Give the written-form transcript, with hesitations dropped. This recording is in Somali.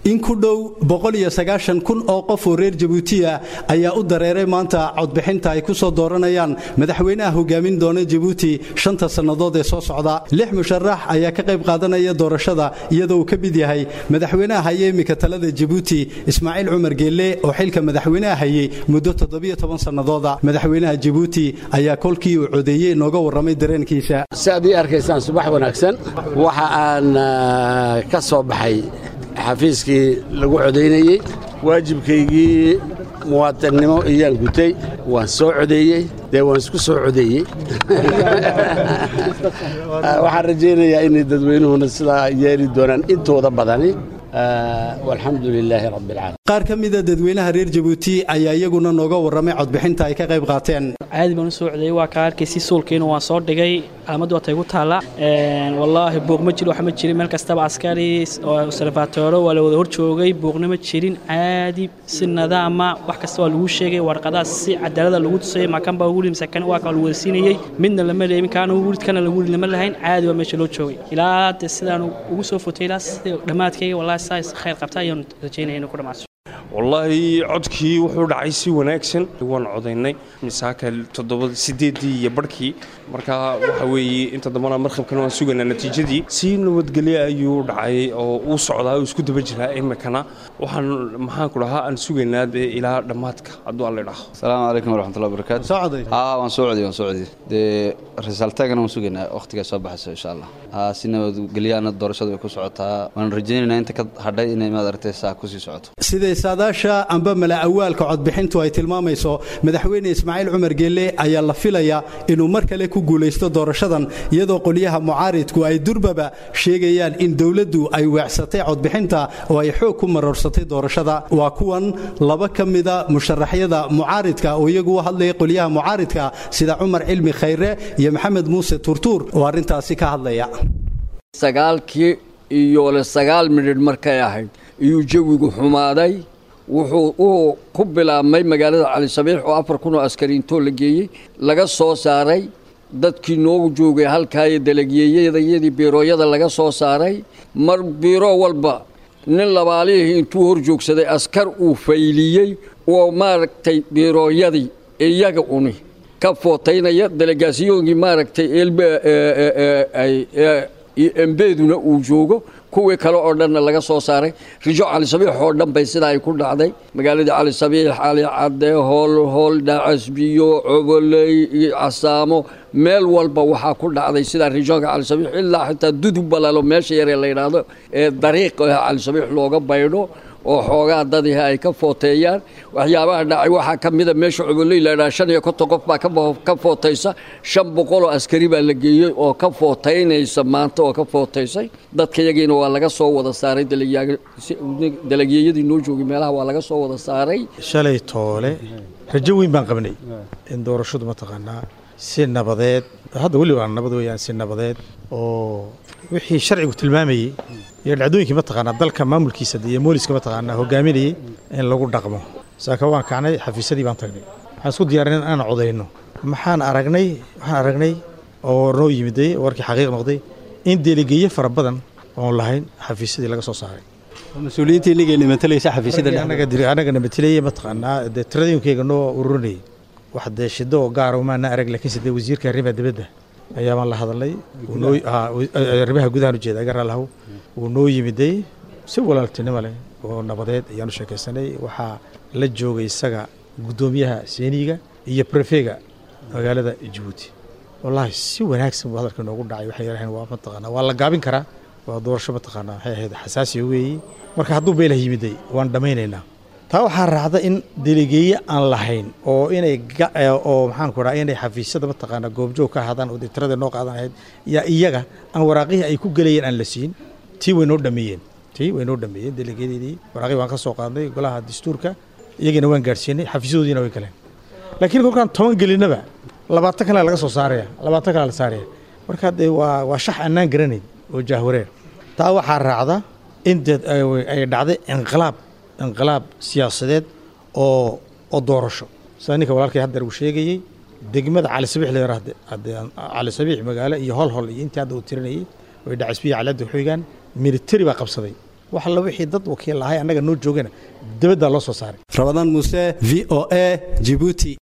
in ku dhow 190,000 oo qof oo reer Djibouti ayaa u dareeray maanta codbixinta ay ku soo dooranayaan madaxweynaha hogaamin doona Djibouti 5 sanadood ee soo socda 6 musharax ayaa ka qayb qaadanaya doorashada iyadoo uu ka mid yahay madaxweynaha hay'adda talada Djibouti Ismaaciil Cumar Geelle oo xilka madaxweynaha hayay muddo 17 sanadood madaxweynaha Djibouti ayaa kolkii uu codeeyay nooga waramay dareenkiisa saadii arkaysaan subax wanaagsan waxa aan ka soo baxay xafiiskii lagu codeynayay waajibkaygii muwaadinimo iyaan gutay waan soo codeeyay waan isku soo codeeyay waxaan rajaynayaa in dadweynuhuna sidaa yeeli doonaan intooda badani والحمد لله رب العالمين qaar kamida dadweynaha reer Djibouti ayaa iyaguna nooga waramay codbixinta ay ka qayb qaateen caadi baan soo codeeyay waa ka arkaysi suulkeena waan soo dhigay calaamadu waa tagu taala wallahi buuq ma jiro wax ma jirin meel kasta askari oo observatooro wala wada hor joogay buuqna ma jirin caadi si nidaama wax kasta waa lagu sheegay warqadaas si cadaalad lagu tusay ma kan baa ugu limsakan waa ka lagu siinayay midna lama leeyin kaana ugu kana lagu lama lahayn caadi waa meesha loo joogay ilaa sidaan ugu soo futay ilaa dhamaadkayga wallahi saas khayr qabta ayaan rajaynayna ku dhamaasho والله عدكي وحول عيسي وناكسن وان عضيني مساكا تضبط سيدي يبركي مركا وحوي انت ضمنا مرخب كانوا سوقنا النتيجة دي سين ودقلي أيو دعي أو صعدها وسكود بجلها إما كنا وحن محان كلها أن سوقنا إلى دماتك عدو الله رح السلام عليكم ورحمة الله وبركاته سعودي وان سعودي دي رسالتك أنا وسوقنا أختك صباح إن شاء الله سين ودقليانا الدورشة بيكون سعودها ونرجينا أنت كهدي إن ما درت ساكوسي سعود سيدي saadaasha amba mala awaalka codbixintu ay tilmaamayso madaxweyne Ismaaciil Cumar Geelle ayaa la filayaa inuu mar kale ku guuleysto doorashadan iyadoo qoliyaha mucaaridku ay durbaba sheegayaan in dawladdu ay waacsatay codbixinta oo ay xoog ku marorsatay doorashada waa kuwan laba kamida musharaxyada mucaaridka oo iyagu hadlay qoliyaha mucaaridka sida Umar Cilmi Khayre iyo Maxamed Muuse Turtur oo arintaasi ka hadlaya sagaalkii iyo 9 minute markay ahayd iyo jawigu xumaaday wuxuu ku bilaabmay magaalada Cali Sabiix oo 4,000 askari inta la geeyay laga soo saaray dadkii noogu joogay halkaay dalagyayadii biirooyada laga soo saaray mar biiro walba nin labaalihi intuu hor joogsaday askar uu fayliyay oo maaragtay biirooyadii iyaga uni ka footaynaya delegaasiyoonkii maaragtay embeeduna uu joogo kuwii kale oo dhan laga soo saaray rijo Cali Sabiix oo dhan bay sida ay ku dhacday magaalada Cali Sabiix xali cadde hool dhaasbiyo cobolay casaamo meel walba waxa ku dhacday sida rijoga Cali Sabiix ilaa xitaa dudub balaalo meesha yar la yiraahdo ee dariiqa Cali Sabiix looga baydho oo xoogaa dadii ay ka footeeyaan waxyaabaha dhacay waxa kamida meesha cobolay la dhaashan iyo qof baa ka footeysa 500 askari baa la geeyay oo ka footeynaysa maanta oo ka footeysay dadka yagiina waa laga soo wada saaray dalagyadii noo joogay meelaha waa laga soo wada saaray shalay toole rajo weyn baan qabnay in doorashadu ma taqaanaa si nabadeed hadda wali waa nabad weeyaan si nabadeed oo wixii sharcigu tilmaamayay iyo dhacdooyinkii ma taqaanaa dalka maamulkiisa iyo booliska ma taqaanaa hogaaminayay in lagu dhaqmo saaka waan kacnay xafiisadii baan tagnay waxaan isku diyaarinay in aan codeyno waxaan aragnay oo noo yimiday warkii xaqiiq noqday in delegeeye fara badan oo lahayn xafiisadii laga soo saaray mas'uuliyiinta inigeena matalaysa xafiisyada anaga matalayay ma taqaanaa tiradooyinkayga noo ururinay wax deeshido gaar ah ma arag laakiin sidee wasiirka arrimaha dibadda ayaa la hadalay arrimaha gudaha u jeeday gaar lahaw uu noo yimiday si walaaltinimo leh oo nabadeed ayaan u sheekaysanay waxa la joogay isaga gudoomiyaha Seeniga iyo prefega magaalada Djibouti wallahi si wanaagsan buu hadalka noogu dhacay waxay yiraahdeen waa ma taqaanaa waa la gaabin karaa waa doorasho ma taqaanaa waxay ahayd xasaasi weeyii marka hadduu beelaha yimiday waan dhamaynaynaa taa waxaa raacda in delegeeye aan lahayn oo inay oo maxaan ku raacay inay xafiisyada ma taqaanaa goobjoog ka hadaan oo tirada noo qaadan ahayd iyaga aan waraaqihii ay ku galayeen aan la siin tii way noo dhameeyeen delegeeyadii waraaqihii waan ka soo qaadnay golaha dastuurka iyagana waan gaarsiinay xafiisyadoodiina way galeen laakiin kolkaan 10 gelinaba 20 kale laga soo saaraya 20 kale la saaraya marka waa shax annaan garanay oo jahwareer taa waxaa raacda in ay dhacday inqilaab siyaasadeed oo doorasho saninka walaalkay hadda uu sheegayay degmada Cali Sabiix la yiraahdo Cali Sabiix magaalo iyo hol iyo inta hadda uu tirinayay way dhacisbiye calada xoogan military baa qabsaday wax la wixii dad wakiil ahay annaga noo joogana dibadda loo soo saaray Ramadan Muuse VOA Djibouti